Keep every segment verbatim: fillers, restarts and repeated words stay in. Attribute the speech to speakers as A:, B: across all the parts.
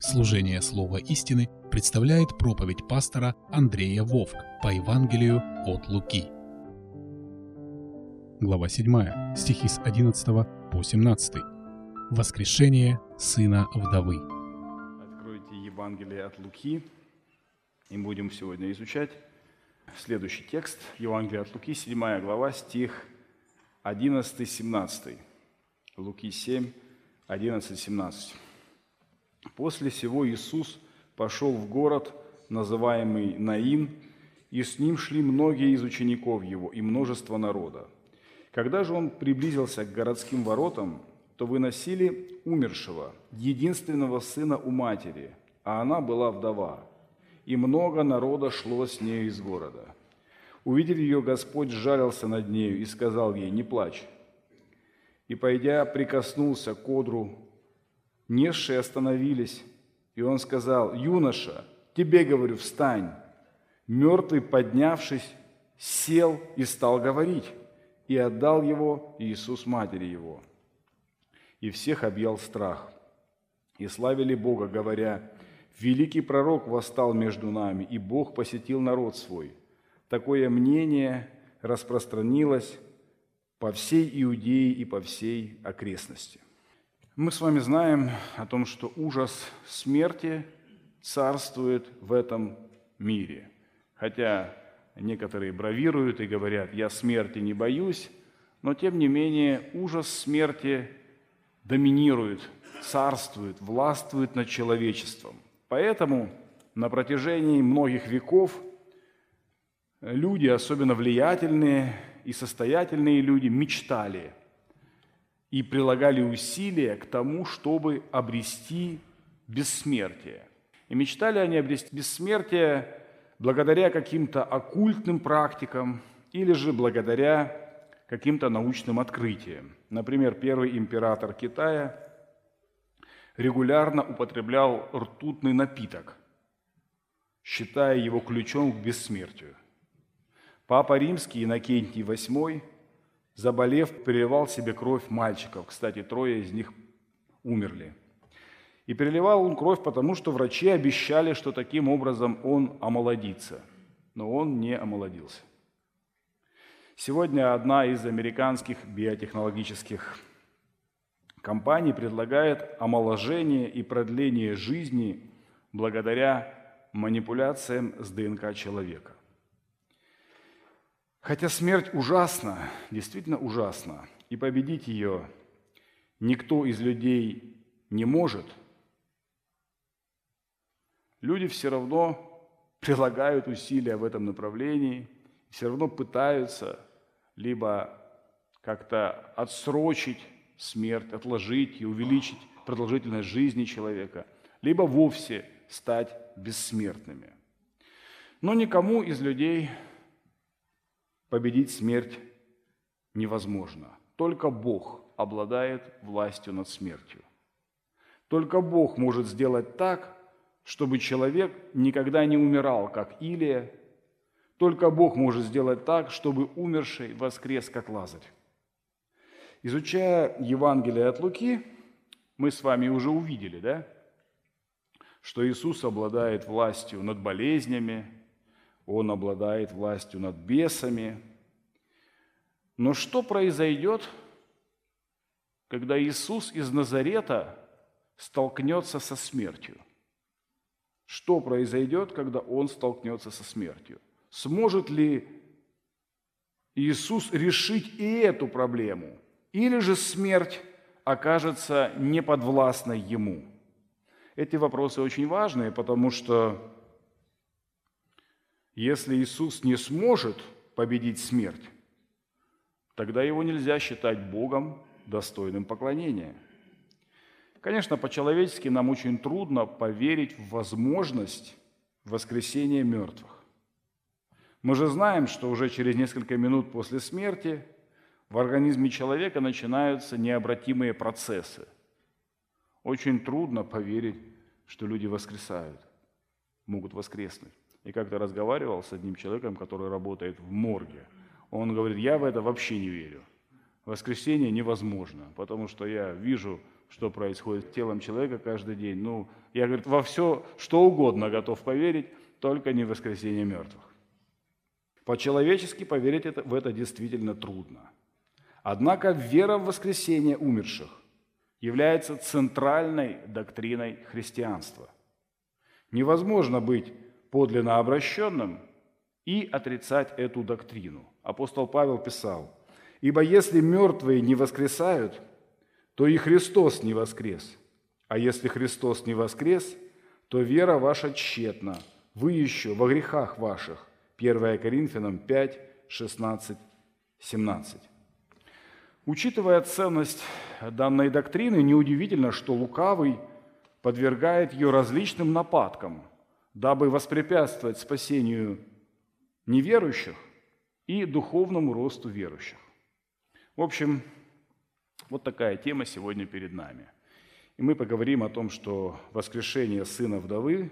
A: Служение Слова истины представляет проповедь пастора Андрея Вовк по Евангелию от Луки. Глава седьмая, стихи с одиннадцатого по семнадцатый. Воскрешение сына вдовы.
B: Откройте Евангелие от Луки, и будем сегодня изучать следующий текст. Евангелие от Луки, седьмая глава, стих одиннадцатый-семнадцатый. Луки семь, одиннадцать-семнадцать. «После сего Иисус пошел в город, называемый Наин, и с ним шли многие из учеников его и множество народа. Когда же он приблизился к городским воротам, то выносили умершего, единственного сына у матери, а она была вдова, и много народа шло с нею из города. Увидев ее, Господь сжалился над нею и сказал ей: „Не плачь“. И, пойдя, прикоснулся к одру. Несшие остановились, и он сказал: „Юноша, тебе говорю, встань“. Мертвый, поднявшись, сел и стал говорить, и отдал его Иисус матери его. И всех объял страх, и славили Бога, говоря: „Великий пророк восстал между нами, и Бог посетил народ свой“. Такое мнение распространилось по всей Иудее и по всей окрестности. Мы с вами знаем о том, что ужас смерти царствует в этом мире. Хотя некоторые бравируют и говорят: „Я смерти не боюсь“, но тем не менее ужас смерти доминирует, царствует, властвует над человечеством. Поэтому на протяжении многих веков люди, особенно влиятельные и состоятельные люди, мечтали и прилагали усилия к тому, чтобы обрести бессмертие. И мечтали они обрести бессмертие благодаря каким-то оккультным практикам или же благодаря каким-то научным открытиям. Например, первый император Китая регулярно употреблял ртутный напиток, считая его ключом к бессмертию. Папа Римский Иннокентий восьмой, заболев, переливал себе кровь мальчиков. Кстати, трое из них умерли. И переливал он кровь, потому что врачи обещали, что таким образом он омолодится. Но он не омолодился. Сегодня одна из американских биотехнологических компаний предлагает омоложение и продление жизни благодаря манипуляциям с ДНК человека. Хотя смерть ужасна, действительно ужасна, и победить ее никто из людей не может, люди все равно прилагают усилия в этом направлении, все равно пытаются либо как-то отсрочить смерть, отложить и увеличить продолжительность жизни человека, либо вовсе стать бессмертными. Но никому из людей победить смерть невозможно. Только Бог обладает властью над смертью. Только Бог может сделать так, чтобы человек никогда не умирал, как Илия. Только Бог может сделать так, чтобы умерший воскрес, как Лазарь. Изучая Евангелие от Луки, мы с вами уже увидели, да, что Иисус обладает властью над болезнями, Он обладает властью над бесами. Но что произойдет, когда Иисус из Назарета столкнется со смертью? Что произойдет, когда Он столкнется со смертью? Сможет ли Иисус решить и эту проблему? Или же смерть окажется неподвластной Ему? Эти вопросы очень важные, потому что если Иисус не сможет победить смерть, тогда Его нельзя считать Богом, достойным поклонения. Конечно, по-человечески нам очень трудно поверить в возможность воскресения мертвых. Мы же знаем, что уже через несколько минут после смерти в организме человека начинаются необратимые процессы. Очень трудно поверить, что люди воскресают, могут воскреснуть. И как-то разговаривал с одним человеком, который работает в морге. Он говорит: „Я в это вообще не верю. Воскресение невозможно, потому что я вижу что происходит с телом человека каждый день. Ну, я, говорит, во все, что угодно готов поверить, только не в воскресение мертвых. По-человечески поверить это, в это действительно трудно. Однако вера в воскресение умерших является центральной доктриной христианства. Невозможно быть подлинно обращенным и отрицать эту доктрину. Апостол Павел писал: «Ибо если мертвые не воскресают, то и Христос не воскрес. А если Христос не воскрес, то вера ваша тщетна, вы еще во грехах ваших». первое Коринфянам пять, шестнадцать, семнадцать. Учитывая ценность данной доктрины, неудивительно, что лукавый подвергает ее различным нападкам, дабы воспрепятствовать спасению неверующих и духовному росту верующих. В общем, вот такая тема сегодня перед нами. И мы поговорим о том, что воскрешение сына вдовы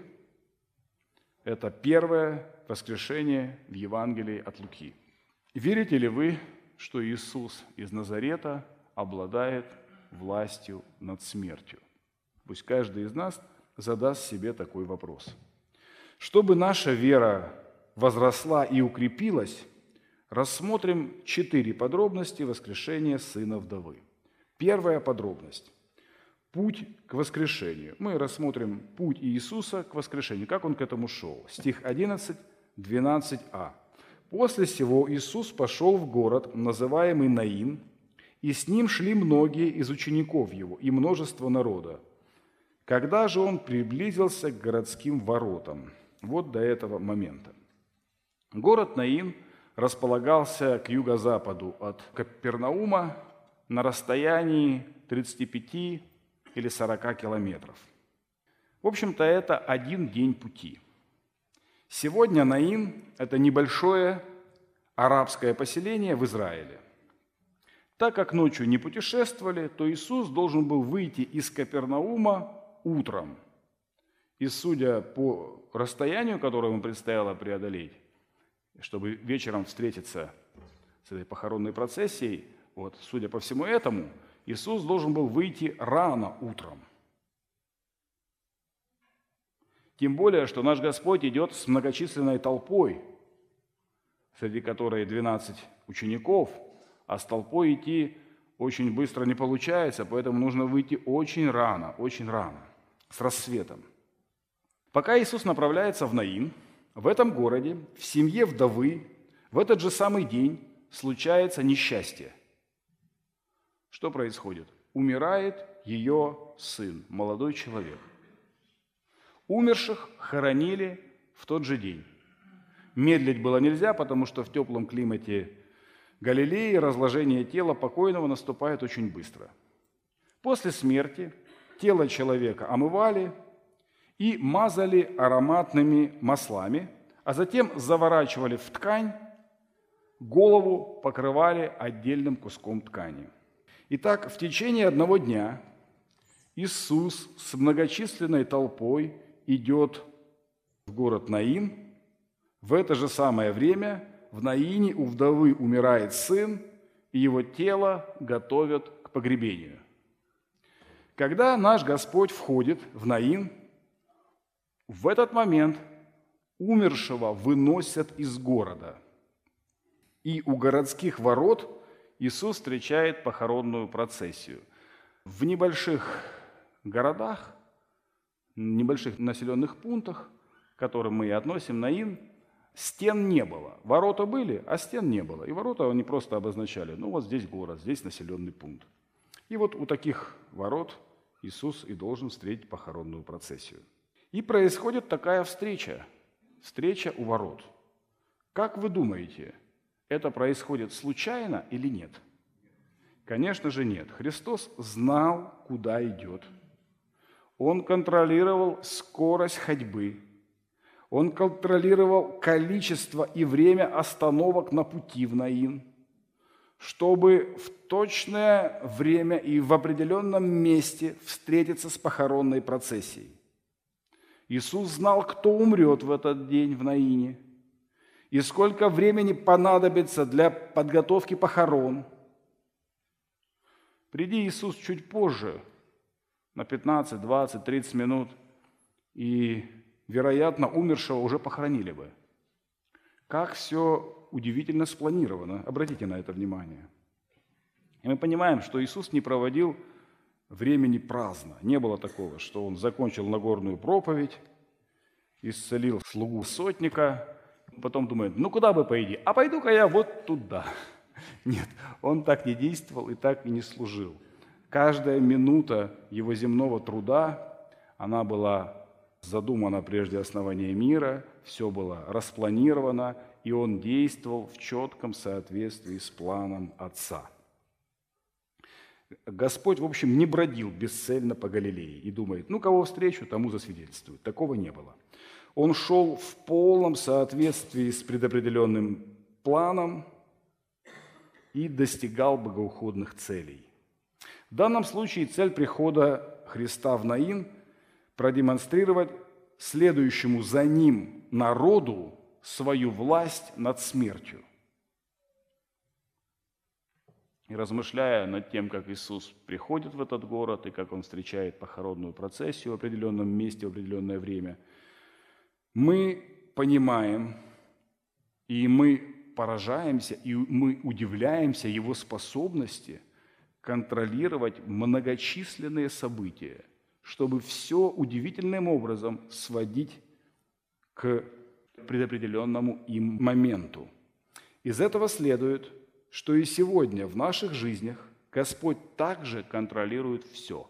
B: – это первое воскрешение в Евангелии от Луки. Верите ли вы, что Иисус из Назарета обладает властью над смертью? Пусть каждый из нас задаст себе такой вопрос. Чтобы наша вера возросла и укрепилась, рассмотрим четыре подробности воскрешения сына вдовы. Первая подробность – путь к воскрешению. Мы рассмотрим путь Иисуса к воскрешению, как он к этому шел. Стих одиннадцать, двенадцать а. «После сего Иисус пошел в город, называемый Наин, и с ним шли многие из учеников его и множество народа. Когда же он приблизился к городским воротам?» Вот до этого момента. Город Наин располагался к юго-западу от Капернаума на расстоянии тридцати пяти или сорока километров. В общем-то, это один день пути. Сегодня Наин – это небольшое арабское поселение в Израиле. Так как ночью не путешествовали, то Иисус должен был выйти из Капернаума утром. И судя по расстоянию, которое ему предстояло преодолеть, чтобы вечером встретиться с этой похоронной процессией, вот, судя по всему этому, Иисус должен был выйти рано утром. Тем более, что наш Господь идет с многочисленной толпой, среди которой двенадцать учеников, а с толпой идти очень быстро не получается, поэтому нужно выйти очень рано, очень рано, с рассветом. Пока Иисус направляется в Наин, в этом городе, в семье вдовы, в этот же самый день случается несчастье. Что происходит? Умирает ее сын, молодой человек. Умерших хоронили в тот же день. Медлить было нельзя, потому что в теплом климате Галилеи разложение тела покойного наступает очень быстро. После смерти тело человека омывали и мазали ароматными маслами, а затем заворачивали в ткань, голову покрывали отдельным куском ткани. Итак, в течение одного дня Иисус с многочисленной толпой идет в город Наин. В это же самое время в Наине у вдовы умирает сын, и его тело готовят к погребению. Когда наш Господь входит в Наин, в этот момент умершего выносят из города. И у городских ворот Иисус встречает похоронную процессию. В небольших городах, небольших населенных пунктах, к которым мы и относим Наин, стен не было. Ворота были, а стен не было. И ворота они просто обозначали, ну вот здесь город, здесь населенный пункт. И вот у таких ворот Иисус и должен встретить похоронную процессию. И происходит такая встреча, встреча у ворот. Как вы думаете, это происходит случайно или нет? Конечно же нет. Христос знал, куда идет. Он контролировал скорость ходьбы. Он контролировал количество и время остановок на пути в Наин, чтобы в точное время и в определенном месте встретиться с похоронной процессией. Иисус знал, кто умрет в этот день в Наине, и сколько времени понадобится для подготовки похорон. Приди Иисус чуть позже, на пятнадцать, двадцать, тридцать минут, и, вероятно, умершего уже похоронили бы. Как все удивительно спланировано. Обратите на это внимание. И мы понимаем, что Иисус не проводил времени праздно. Не было такого, что Он закончил Нагорную проповедь, исцелил слугу сотника, потом думает, ну куда бы пойти? А пойду-ка я вот туда. Нет, Он так не действовал и так и не служил. Каждая минута Его земного труда, она была задумана прежде основания мира, все было распланировано, и Он действовал в четком соответствии с планом Отца. Господь, в общем, не бродил бесцельно по Галилее и думает, ну, кого встречу, тому засвидетельствует. Такого не было. Он шел в полном соответствии с предопределенным планом и достигал богоугодных целей. В данном случае цель прихода Христа в Наин – продемонстрировать следующему за Ним народу свою власть над смертью. И размышляя над тем, как Иисус приходит в этот город и как Он встречает похоронную процессию в определенном месте в определенное время, мы понимаем, и мы поражаемся, и мы удивляемся Его способности контролировать многочисленные события, чтобы все удивительным образом сводить к предопределенному им моменту. Из этого следует, что и сегодня в наших жизнях Господь также контролирует все.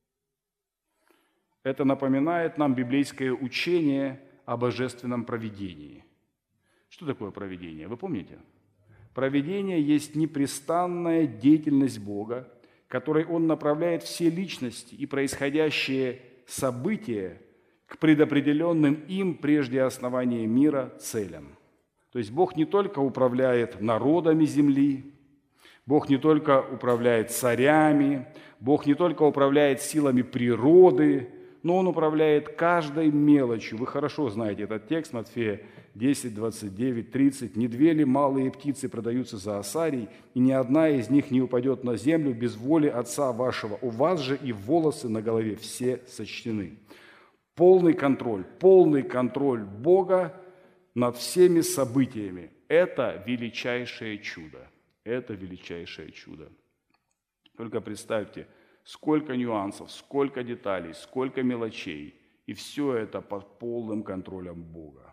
B: Это напоминает нам библейское учение о божественном провидении. Что такое провидение? Вы помните? Провидение есть непрестанная деятельность Бога, которой Он направляет все личности и происходящие события к предопределенным им прежде основания мира целям. То есть Бог не только управляет народами земли, Бог не только управляет царями, Бог не только управляет силами природы, но Он управляет каждой мелочью. Вы хорошо знаете этот текст, Матфея десять, двадцать девять, тридцать. «Не две ли малые птицы продаются за осарий, и ни одна из них не упадет на землю без воли Отца вашего. У вас же и волосы на голове все сочтены». Полный контроль, полный контроль Бога над всеми событиями. Это величайшее чудо. Это величайшее чудо. Только представьте, сколько нюансов, сколько деталей, сколько мелочей. И все это под полным контролем Бога.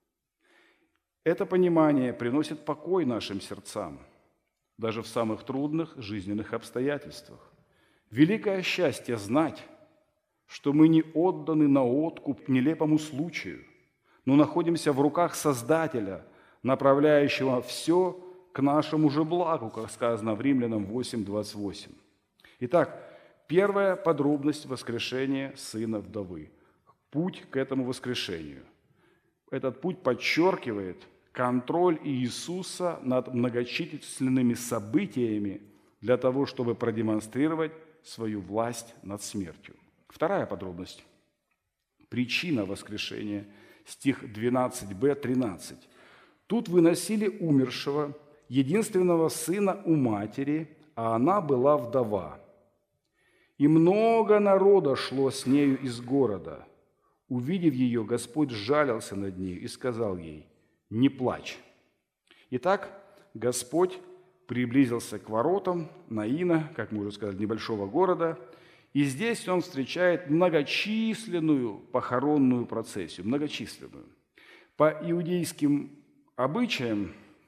B: Это понимание приносит покой нашим сердцам, даже в самых трудных жизненных обстоятельствах. Великое счастье знать, что мы не отданы на откуп нелепому случаю, но находимся в руках Создателя, направляющего все к нашему же благу, как сказано в Римлянам восемь, двадцать восемь. Итак, первая подробность воскрешения сына вдовы. Путь к этому воскрешению. Этот путь подчеркивает контроль Иисуса над многочисленными событиями для того, чтобы продемонстрировать свою власть над смертью. Вторая подробность. Причина воскрешения. Стих двенадцать бэ, тринадцать. «Тут выносили умершего, единственного сына у матери, а она была вдова. И много народа шло с нею из города. Увидев ее, Господь сжалился над нею и сказал ей: не плачь». Итак, Господь приблизился к воротам Наина, как мы уже сказали, небольшого города, и здесь Он встречает многочисленную похоронную процессию, многочисленную. По иудейским обычаям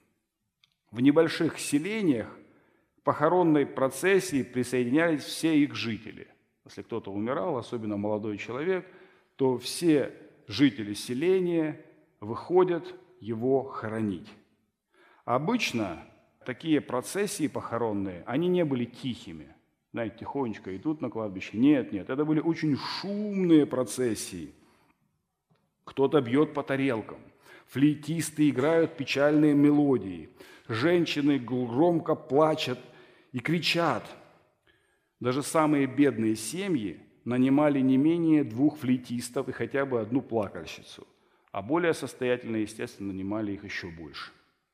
B: в небольших селениях к похоронной процессии присоединялись все их жители. Если кто-то умирал, особенно молодой человек, то все жители селения выходят его хоронить. Обычно такие процессии похоронные, они не были тихими. Знаете, тихонечко идут на кладбище. Нет, нет, это были очень шумные процессии. Кто-то бьет по тарелкам, флейтисты играют печальные мелодии, женщины громко плачут и кричат. Даже самые бедные семьи нанимали не менее двух флейтистов и хотя бы одну плакальщицу, а более состоятельные, естественно, нанимали их еще больше.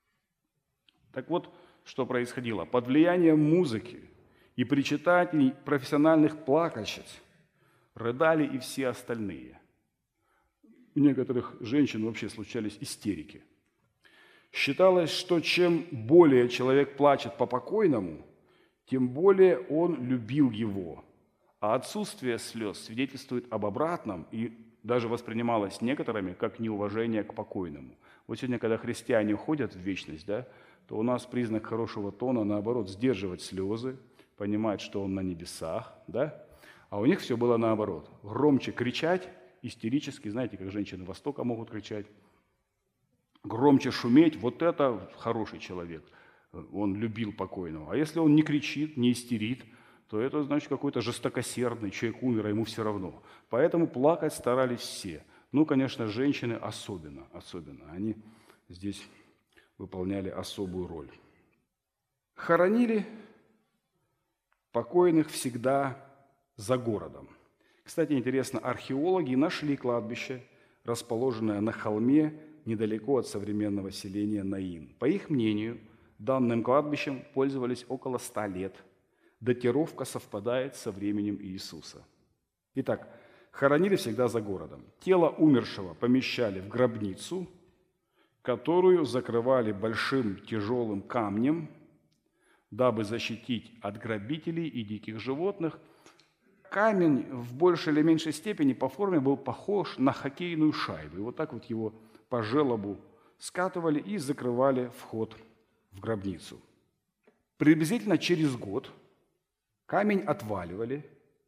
B: Так вот, что происходило. Под влиянием музыки и причитателей профессиональных плакальщиц Рыдали и все остальные. У некоторых женщин вообще случались истерики. Считалось, что чем более человек плачет по покойному, тем более он любил его. А отсутствие слез свидетельствует об обратном и даже воспринималось некоторыми как неуважение к покойному. Вот сегодня, когда христиане уходят в вечность, да, то у нас признак хорошего тона, наоборот, сдерживать слезы, понимать, что он на небесах, да? А у них все было наоборот. Громче кричать, истерически, знаете, как женщины Востока могут кричать, громче шуметь, вот это хороший человек, он любил покойного. А если он не кричит, не истерит, то это значит какой-то жестокосердный человек умер, а ему все равно. Поэтому плакать старались все. Ну, конечно, женщины особенно, особенно. Они здесь выполняли особую роль. Хоронили покойных всегда за городом. Кстати, интересно, археологи нашли кладбище, расположенное на холме недалеко от современного селения Наин. По их мнению, данным кладбищем пользовались около ста лет. Датировка совпадает со временем Иисуса. Итак, хоронили всегда за городом. Тело умершего помещали в гробницу, которую закрывали большим тяжелым камнем, дабы защитить от грабителей и диких животных. Камень в большей или меньшей степени по форме был похож на хоккейную шайбу. И вот так вот его по желобу скатывали и закрывали вход в гробницу. Приблизительно через год камень отваливали,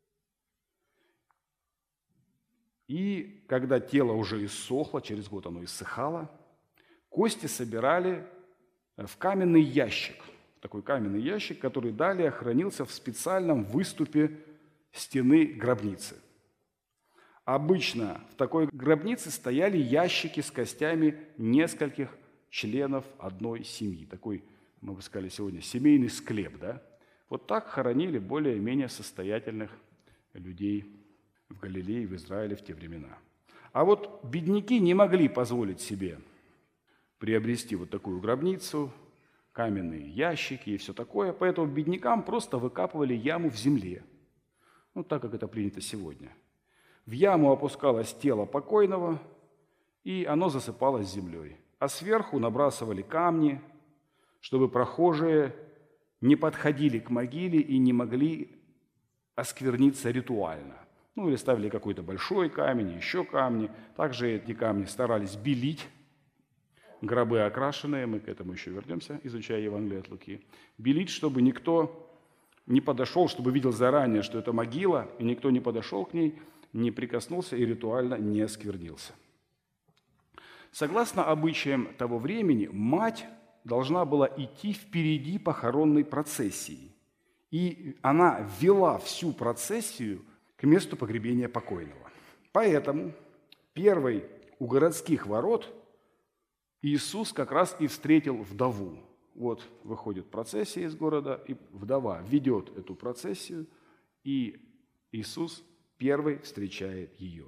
B: и когда тело уже иссохло, через год оно иссыхало, кости собирали в каменный ящик. Такой каменный ящик, который далее хранился в специальном выступе стены гробницы. Обычно в такой гробнице стояли ящики с костями нескольких членов одной семьи. Такой, мы бы сказали сегодня, семейный склеп, да? Вот так хоронили более-менее состоятельных людей в Галилее, в Израиле в те времена. А вот бедняки не могли позволить себе приобрести вот такую гробницу, каменные ящики и все такое, поэтому беднякам просто выкапывали яму в земле, ну так, как это принято сегодня. В яму опускалось тело покойного, и оно засыпалось землей, а сверху набрасывали камни, чтобы прохожие не подходили к могиле и не могли оскверниться ритуально. Ну, или ставили какой-то большой камень, еще камни. Также эти камни старались белить. Гробы окрашенные, мы к этому еще вернемся, изучая Евангелие от Луки. Белить, чтобы никто не подошел, чтобы видел заранее, что это могила, и никто не подошел к ней, не прикоснулся и ритуально не осквернился. Согласно обычаям того времени, мать должна была идти впереди похоронной процессии. И она вела всю процессию к месту погребения покойного. Поэтому первый у городских ворот Иисус как раз и встретил вдову. Вот выходит процессия из города, и вдова ведет эту процессию, и Иисус первый встречает ее.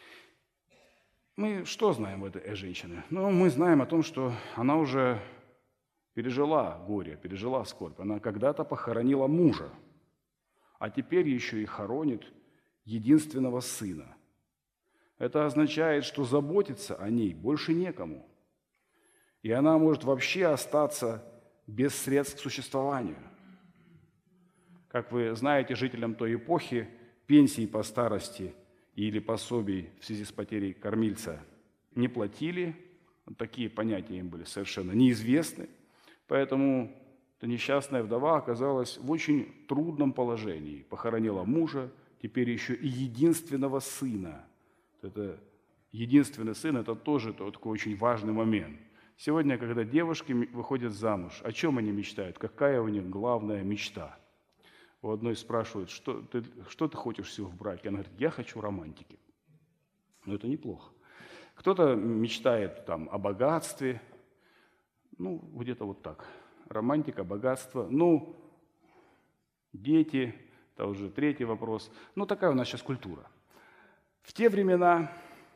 B: Мы что знаем об этой женщине? Ну, мы знаем о том, что она уже пережила горе, пережила скорбь. Она когда-то похоронила мужа, а теперь еще и хоронит единственного сына. Это означает, что заботиться о ней больше некому. И она может вообще остаться без средств к существованию. Как вы знаете, жителям той эпохи пенсии по старости или пособий в связи с потерей кормильца не платили. Такие понятия им были совершенно неизвестны. Поэтому эта несчастная вдова оказалась в очень трудном положении. Похоронила мужа, теперь еще и единственного сына. Это единственный сын – это тоже такой очень важный момент. Сегодня, когда девушки выходят замуж, о чем они мечтают? Какая у них главная мечта? У одной спрашивают, что ты, что ты хочешь всего в браке? Она говорит, я хочу романтики. Но это неплохо. Кто-то мечтает там, о богатстве, ну, где-то вот так. Романтика, богатство, ну, дети, это уже третий вопрос. Ну, такая у нас сейчас культура. В те времена,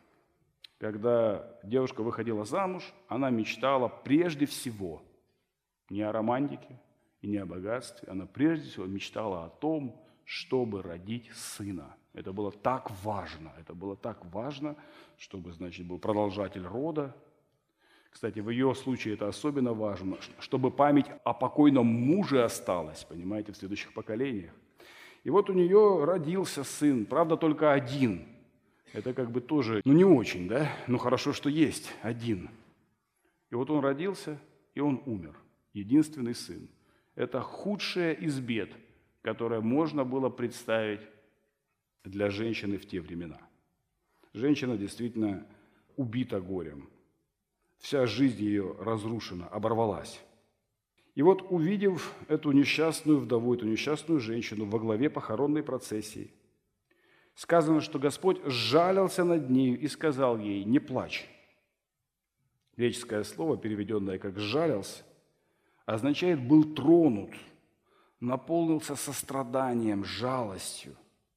B: когда девушка выходила замуж, она мечтала прежде всего не о романтике и не о богатстве, она прежде всего мечтала о том, чтобы родить сына. Это было так важно. Это было так важно, чтобы, значит, был продолжатель рода. Кстати, в ее случае это особенно важно, чтобы память о покойном муже осталась, понимаете, в следующих поколениях. И вот у нее родился сын, правда, только один. Это как бы тоже, ну не очень, да? Ну хорошо, что есть один. И вот он родился, и он умер. Единственный сын. Это худшее из бед, которое можно было представить для женщины в те времена. Женщина действительно убита горем. Вся жизнь ее разрушена, оборвалась. И вот, увидев эту несчастную вдову, эту несчастную женщину во главе похоронной процессии, сказано, что Господь сжалился над нею и сказал ей: «Не плачь». Греческое слово, переведенное как «сжалился», означает «был тронут», наполнился состраданием, жалостью.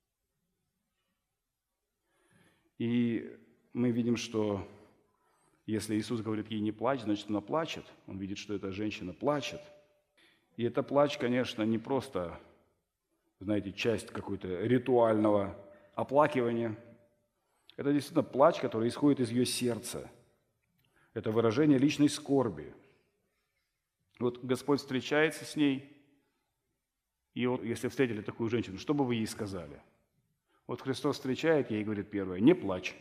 B: И мы видим, что если Иисус говорит ей «не плачь», значит, она плачет. Он видит, что эта женщина плачет. И это плач, конечно, не просто, знаете, часть какой-то ритуального оплакивания. Это действительно плач, который исходит из ее сердца. Это выражение личной скорби. Вот Господь встречается с ней, и вот если встретили такую женщину, что бы вы ей сказали? Вот Христос встречает ей и говорит первое: «Не плачь».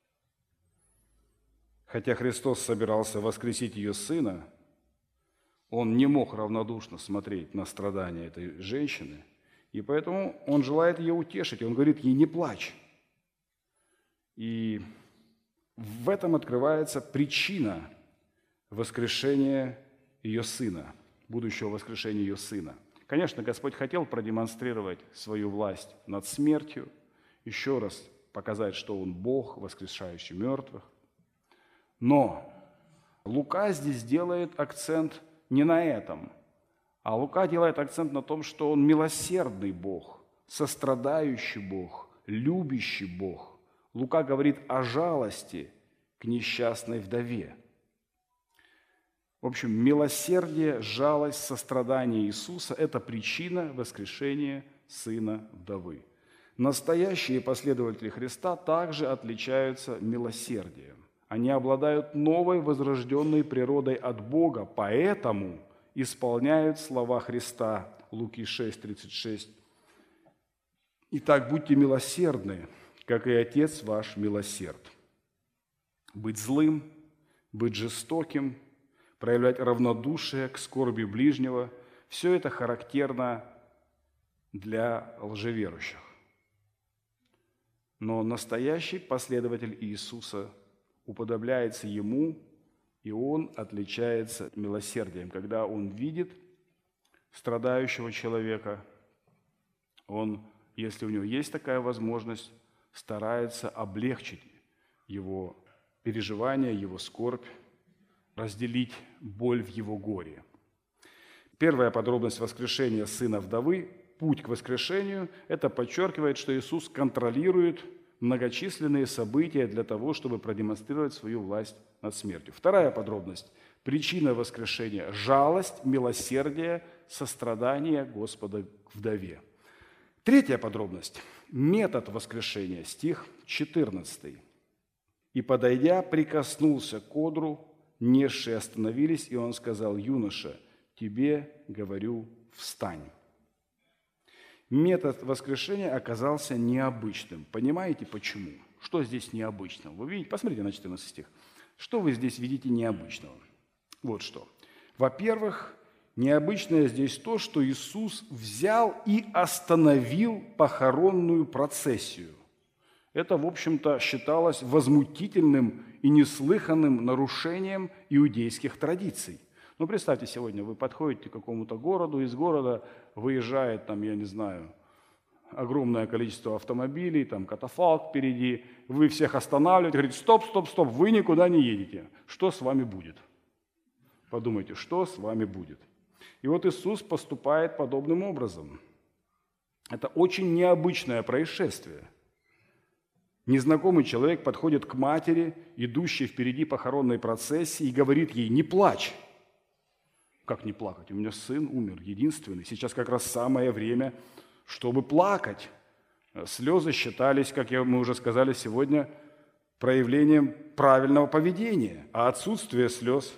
B: Хотя Христос собирался воскресить ее сына, он не мог равнодушно смотреть на страдания этой женщины, и поэтому он желает ее утешить, и он говорит ей: «Не плачь». И в этом открывается причина воскрешения ее сына, будущего воскрешения ее сына. Конечно, Господь хотел продемонстрировать свою власть над смертью, еще раз показать, что Он Бог, воскрешающий мертвых. Но Лука здесь делает акцент не на этом, а Лука делает акцент на том, что Он милосердный Бог, сострадающий Бог, любящий Бог. Лука говорит о жалости к несчастной вдове. В общем, милосердие, жалость, сострадание Иисуса – это причина воскрешения сына вдовы. Настоящие последователи Христа также отличаются милосердием. Они обладают новой возрожденной природой от Бога, поэтому исполняют слова Христа, Луки шесть тридцать шесть. «Итак, будьте милосердны, как и Отец ваш милосерд». Быть злым, быть жестоким, проявлять равнодушие к скорби ближнего – все это характерно для лжеверующих. Но настоящий последователь Иисуса уподобляется Ему, и он отличается милосердием. Когда он видит страдающего человека, он, если у него есть такая возможность, старается облегчить его переживания, его скорбь, разделить боль в его горе. Первая подробность воскрешения сына вдовы, путь к воскрешению, это подчеркивает, что Иисус контролирует многочисленные события для того, чтобы продемонстрировать свою власть над смертью. Вторая подробность – причина воскрешения – жалость, милосердие, сострадание Господа к вдове. Третья подробность – метод воскрешения, стих четырнадцатый. «И, подойдя, прикоснулся к одру, несшие остановились, и он сказал: юноша, тебе говорю, встань». Метод воскрешения оказался необычным. Понимаете, почему? Что здесь необычного? Вы видите? Посмотрите на четырнадцатый стих. Что вы здесь видите необычного? Вот что. Во-первых, необычное здесь то, что Иисус взял и остановил похоронную процессию. Это, в общем-то, считалось возмутительным и неслыханным нарушением иудейских традиций. Ну, представьте, сегодня вы подходите к какому-то городу, из города выезжает, там, я не знаю, огромное количество автомобилей, там, катафалк впереди, вы всех останавливаете, говорите: стоп, стоп, стоп, вы никуда не едете. Что с вами будет? Подумайте, что с вами будет? И вот Иисус поступает подобным образом. Это очень необычное происшествие. Незнакомый человек подходит к матери, идущей впереди похоронной процессии, и говорит ей: не плачь. Как не плакать? У меня сын умер, единственный. Сейчас как раз самое время, чтобы плакать. Слезы считались, как мы уже сказали сегодня, проявлением правильного поведения, а отсутствие слез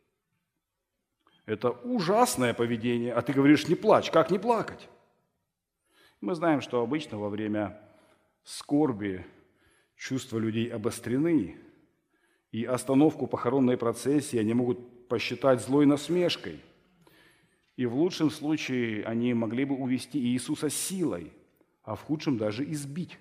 B: – это ужасное поведение. А ты говоришь, не плачь, как не плакать? Мы знаем, что обычно во время скорби чувства людей обострены, и остановку похоронной процессии они могут посчитать злой насмешкой. И в лучшем случае они могли бы увести Иисуса силой, а в худшем даже избить.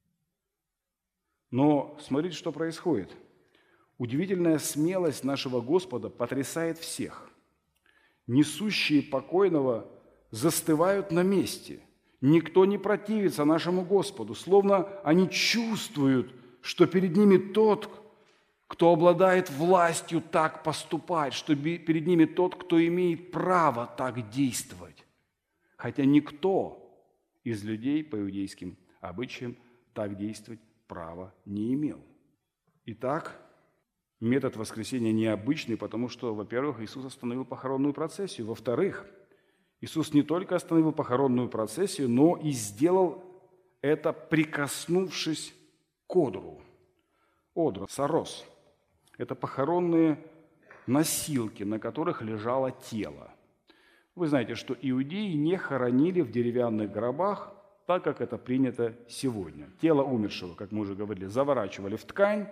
B: Но смотрите, что происходит. Удивительная смелость нашего Господа потрясает всех. Несущие покойного застывают на месте. Никто не противится нашему Господу, словно они чувствуют, что перед ними тот, кто обладает властью так поступать, что перед ними тот, кто имеет право так действовать. Хотя никто из людей по иудейским обычаям так действовать права не имел. Итак, метод воскресения необычный, потому что, во-первых, Иисус остановил похоронную процессию. Во-вторых, Иисус не только остановил похоронную процессию, но и сделал это, прикоснувшись к одру. Одра, сарос – это похоронные носилки, на которых лежало тело. Вы знаете, что иудеи не хоронили в деревянных гробах, так как это принято сегодня. Тело умершего, как мы уже говорили, заворачивали в ткань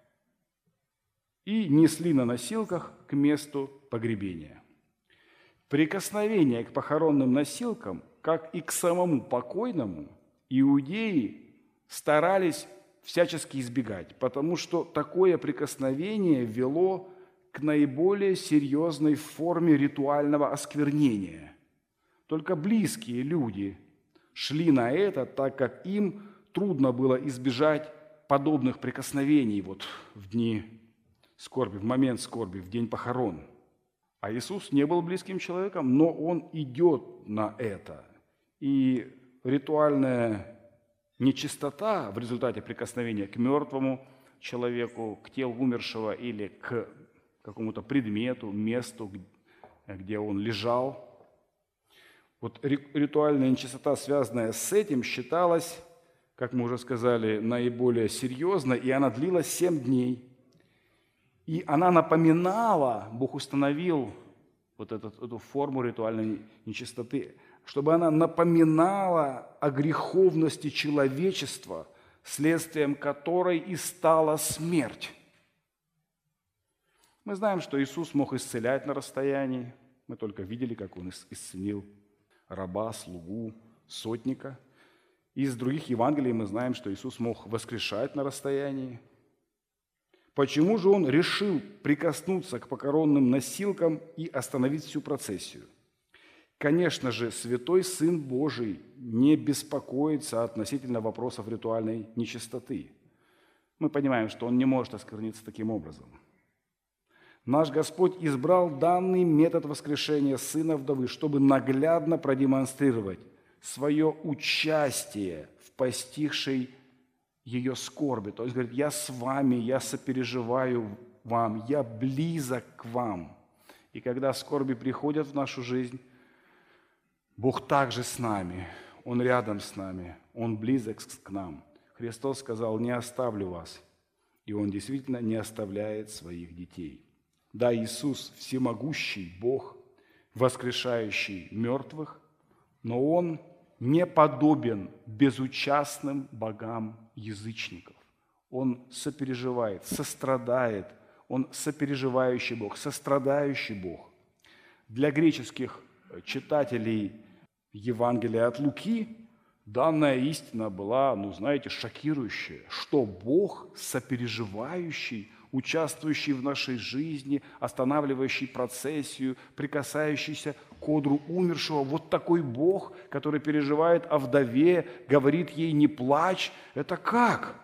B: и несли на носилках к месту погребения. Прикосновение к похоронным носилкам, как и к самому покойному, иудеи старались всячески избегать, потому что такое прикосновение вело к наиболее серьезной форме ритуального осквернения. Только близкие люди шли на это, так как им трудно было избежать подобных прикосновений вот в дни скорби, в момент скорби, в день похорон. А Иисус не был близким человеком, но Он идет на это. И ритуальная нечистота в результате прикосновения к мертвому человеку, к телу умершего или к какому-то предмету, месту, где он лежал. Вот ритуальная нечистота, связанная с этим, считалась, как мы уже сказали, наиболее серьезной, и она длилась семь дней. И она напоминала, Бог установил вот эту, эту форму ритуальной нечистоты, чтобы она напоминала о греховности человечества, следствием которой и стала смерть. Мы знаем, что Иисус мог исцелять на расстоянии. Мы только видели, как Он исцелил раба, слугу, сотника. Из других Евангелий мы знаем, что Иисус мог воскрешать на расстоянии. Почему же Он решил прикоснуться к похоронным носилкам и остановить всю процессию? Конечно же, Святой Сын Божий не беспокоится относительно вопросов ритуальной нечистоты. Мы понимаем, что Он не может оскверниться таким образом. Наш Господь избрал данный метод воскрешения сына вдовы, чтобы наглядно продемонстрировать свое участие в постигшей ее скорби. То есть, говорит, я с вами, я сопереживаю вам, я близок к вам. И когда скорби приходят в нашу жизнь, Бог также с нами, Он рядом с нами, Он близок к нам. Христос сказал, не оставлю вас. И Он действительно не оставляет своих детей. Да, Иисус – всемогущий Бог, воскрешающий мертвых, но Он не подобен безучастным богам язычников. Он сопереживает, сострадает, Он сопереживающий Бог, сострадающий Бог. Для греческих читателей Евангелия от Луки данная истина была, ну, знаете, шокирующая, что Бог сопереживающий, участвующий в нашей жизни, останавливающий процессию, прикасающийся к одру умершего. Вот такой Бог, который переживает о вдове, говорит ей «не плачь». Это как?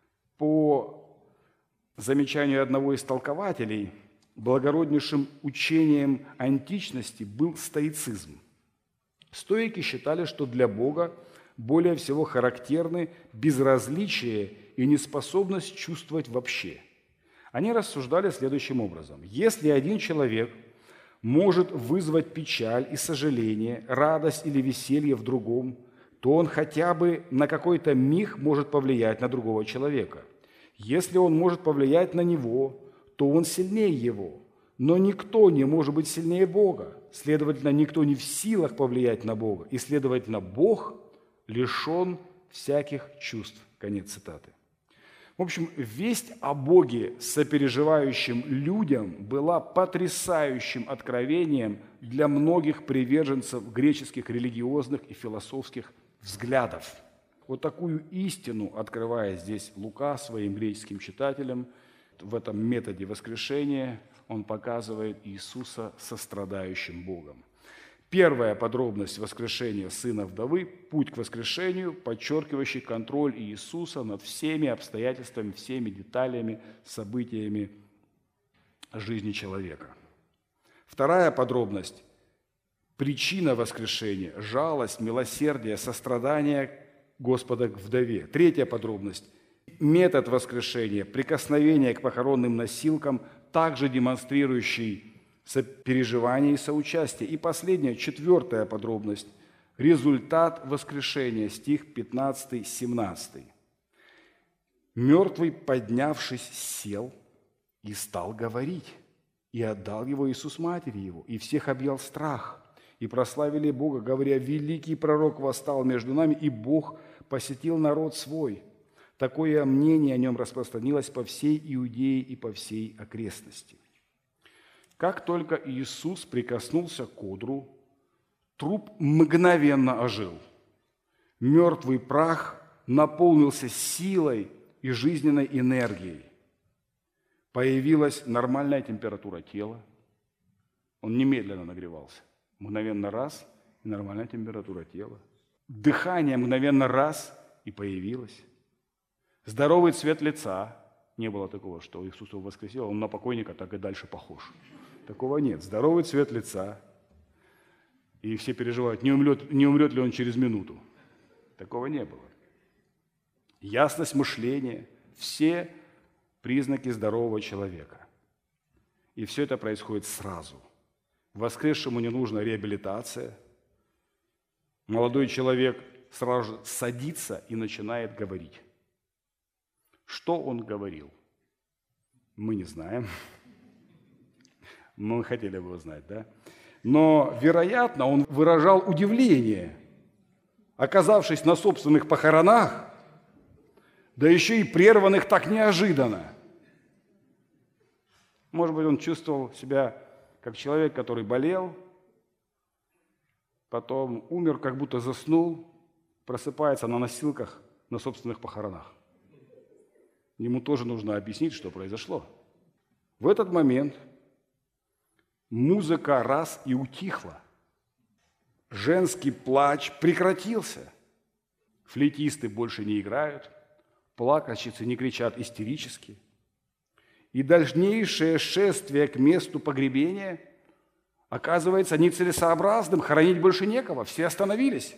B: По замечанию одного из толкователей, благороднейшим учением античности был стоицизм. Стоики считали, что для Бога более всего характерны безразличие и неспособность чувствовать вообще. Они рассуждали следующим образом. Если один человек может вызвать печаль и сожаление, радость или веселье в другом, то он хотя бы на какой-то миг может повлиять на другого человека. Если он может повлиять на него, то он сильнее его. Но никто не может быть сильнее Бога. Следовательно, никто не в силах повлиять на Бога. И, следовательно, Бог лишен всяких чувств. Конец цитаты. В общем, весть о Боге сопереживающим людям была потрясающим откровением для многих приверженцев греческих религиозных и философских взглядов. Вот такую истину открывает здесь Лука своим греческим читателям. В этом методе воскрешения он показывает Иисуса сострадающим Богом. Первая подробность воскрешения сына вдовы – путь к воскрешению, подчеркивающий контроль Иисуса над всеми обстоятельствами, всеми деталями, событиями жизни человека. Вторая подробность – причина воскрешения – жалость, милосердие, сострадание Господа к вдове. Третья подробность – метод воскрешения, прикосновение к похоронным носилкам, также демонстрирующий сопереживание и соучастие. И последняя, четвертая подробность – результат воскрешения, стих пятнадцатый-семнадцатый. «Мертвый, поднявшись, сел и стал говорить, и отдал его Иисус матери его, и всех объял страх, и прославили Бога, говоря: великий пророк восстал между нами, и Бог посетил народ свой». Такое мнение о нем распространилось по всей Иудее и по всей окрестности. Как только Иисус прикоснулся к одру, труп мгновенно ожил. Мертвый прах наполнился силой и жизненной энергией. Появилась нормальная температура тела. Он немедленно нагревался. Мгновенно раз – и нормальная температура тела. Дыхание мгновенно раз – и появилось. Здоровый цвет лица. Не было такого, что Иисус его воскресил, он на покойника так и дальше похож. Такого нет. Здоровый цвет лица. И все переживают, не умрет, не умрет ли он через минуту. Такого не было. Ясность мышления. Все признаки здорового человека. И все это происходит сразу. Воскресшему не нужна реабилитация. Молодой человек сразу садится и начинает говорить. Что он говорил? Мы не знаем. Мы хотели бы узнать, да? Но, вероятно, он выражал удивление, оказавшись на собственных похоронах, да еще и прерванных так неожиданно. Может быть, он чувствовал себя как человек, который болел, потом умер, как будто заснул, просыпается на носилках на собственных похоронах. Ему тоже нужно объяснить, что произошло. В этот момент музыка раз и утихла. Женский плач прекратился. Флейтисты больше не играют, плакальщицы не кричат истерически. И дальнейшее шествие к месту погребения оказывается нецелесообразным, хоронить больше некого, все остановились.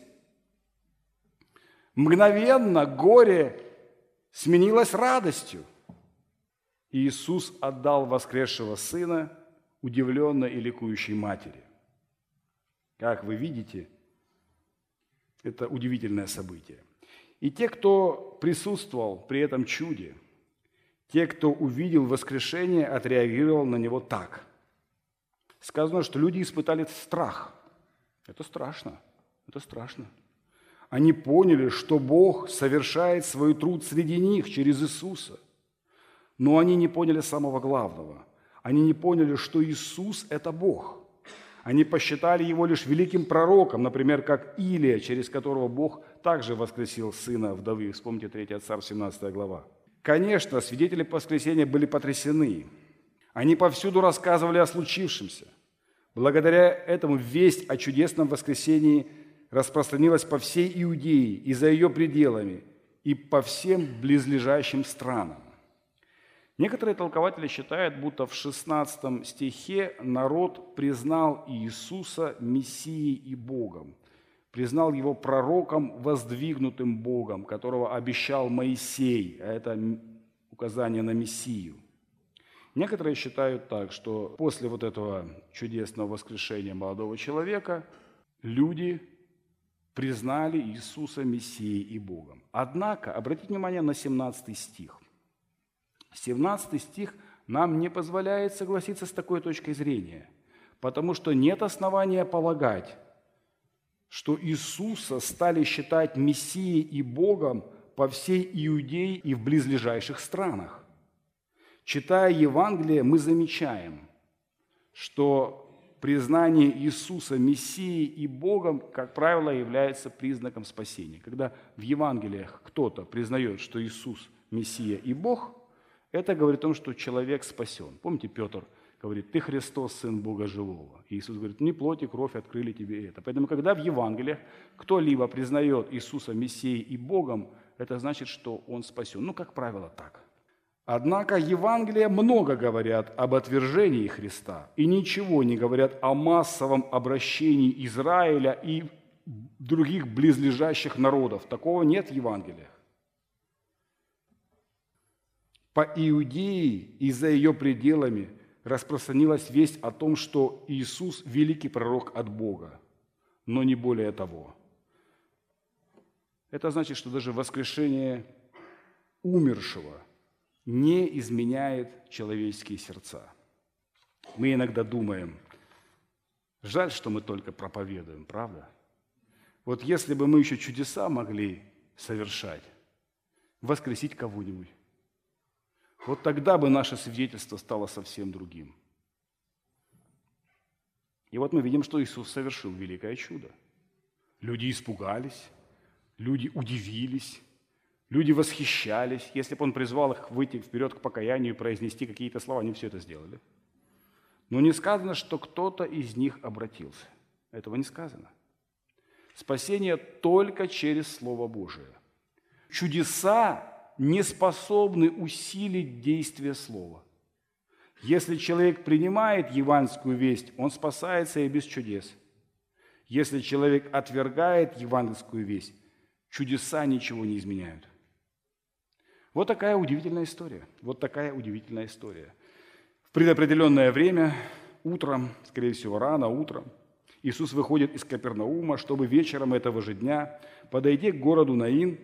B: Мгновенно горе сменилось радостью. Иисус отдал воскресшего сына удивленной и ликующей матери. Как вы видите, это удивительное событие. И те, кто присутствовал при этом чуде, те, кто увидел воскрешение, отреагировал на него так. Сказано, что люди испытали страх. Это страшно, это страшно. Они поняли, что Бог совершает свой труд среди них через Иисуса. Но они не поняли самого главного. Они не поняли, что Иисус – это Бог. Они посчитали Его лишь великим пророком, например, как Илия, через которого Бог также воскресил сына вдовы. Вспомните третья Царств, семнадцатая глава. Конечно, свидетели воскресения были потрясены. Они повсюду рассказывали о случившемся. Благодаря этому весть о чудесном воскресении распространилась по всей Иудее и за ее пределами, и по всем близлежащим странам. Некоторые толкователи считают, будто в шестнадцатом стихе народ признал Иисуса Мессией и Богом, признал Его пророком, воздвигнутым Богом, которого обещал Моисей, а это указание на Мессию. Некоторые считают так, что после вот этого чудесного воскрешения молодого человека люди признали Иисуса Мессией и Богом. Однако, обратите внимание на семнадцатый стих. семнадцатый стих нам не позволяет согласиться с такой точкой зрения, потому что нет основания полагать, что Иисуса стали считать Мессией и Богом по всей Иудее и в близлежащих странах. Читая Евангелие, мы замечаем, что признание Иисуса Мессией и Богом, как правило, является признаком спасения. Когда в Евангелиях кто-то признает, что Иисус Мессия и Бог, это говорит о том, что человек спасен. Помните, Петр говорит: «Ты Христос, Сын Бога Живого». И Иисус говорит: «Не плоть и кровь открыли тебе это». Поэтому, когда в Евангелиях кто-либо признает Иисуса Мессией и Богом, это значит, что он спасен. Ну, как правило, так. Однако Евангелия много говорят об отвержении Христа и ничего не говорят о массовом обращении Израиля и других близлежащих народов. Такого нет в Евангелиях. По Иудее и за ее пределами распространилась весть о том, что Иисус – великий пророк от Бога, но не более того. Это значит, что даже воскрешение умершего не изменяет человеческие сердца. Мы иногда думаем: жаль, что мы только проповедуем, правда? Вот если бы мы еще чудеса могли совершать, воскресить кого-нибудь, вот тогда бы наше свидетельство стало совсем другим. И вот мы видим, что Иисус совершил великое чудо. Люди испугались, люди удивились, люди восхищались. Если бы Он призвал их выйти вперед к покаянию и произнести какие-то слова, они все это сделали. Но не сказано, что кто-то из них обратился. Этого не сказано. Спасение только через Слово Божие. Чудеса не способны усилить действие Слова. Если человек принимает евангельскую весть, он спасается и без чудес. Если человек отвергает евангельскую весть, чудеса ничего не изменяют. Вот такая удивительная история. Вот такая удивительная история. В предопределенное время, утром, скорее всего, рано утром, Иисус выходит из Капернаума, чтобы вечером этого же дня подойти к городу Наин,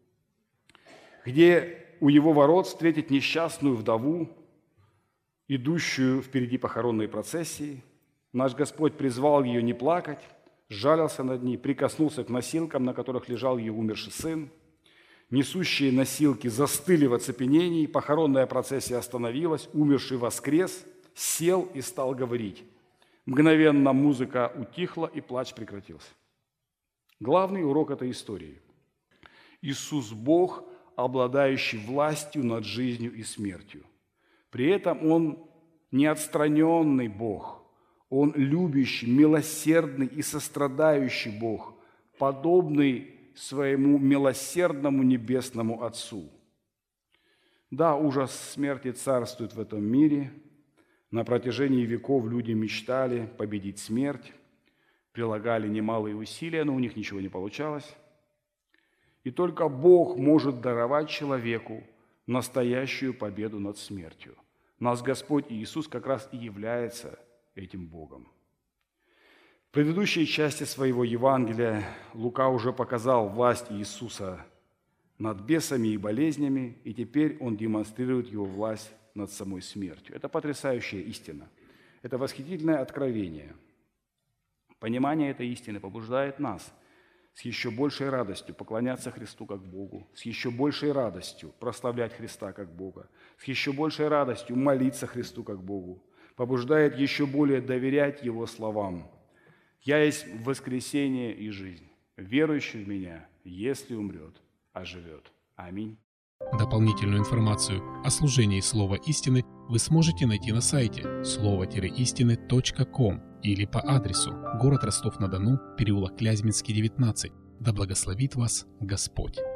B: где у его ворот встретить несчастную вдову, идущую впереди похоронной процессии. Наш Господь призвал ее не плакать, сжалился над ней, прикоснулся к носилкам, на которых лежал ее умерший сын. Несущие носилки застыли в оцепенении, похоронная процессия остановилась, умерший воскрес, сел и стал говорить. Мгновенно музыка утихла, и плач прекратился. Главный урок этой истории. Иисус – Бог, обладающий властью над жизнью и смертью. При этом Он не отстраненный Бог, Он любящий, милосердный и сострадающий Бог, подобный своему милосердному небесному Отцу. Да, ужас смерти царствует в этом мире. На протяжении веков люди мечтали победить смерть, прилагали немалые усилия, но у них ничего не получалось. И только Бог может даровать человеку настоящую победу над смертью. Наш Господь Иисус как раз и является этим Богом. В предыдущей части своего Евангелия Лука уже показал власть Иисуса над бесами и болезнями, и теперь он демонстрирует его власть над самой смертью. Это потрясающая истина. Это восхитительное откровение. Понимание этой истины побуждает нас с еще большей радостью поклоняться Христу как Богу, с еще большей радостью прославлять Христа как Бога, с еще большей радостью молиться Христу как Богу, побуждает еще более доверять Его словам. «Я есть воскресение и жизнь. Верующий в Меня, если умрет, оживет». Аминь.
A: Дополнительную информацию о служении Слова Истины вы сможете найти на сайте слово истины точка ком или по адресу город Ростов-на-Дону, переулок Клязьминский, девятнадцать. Да благословит вас Господь!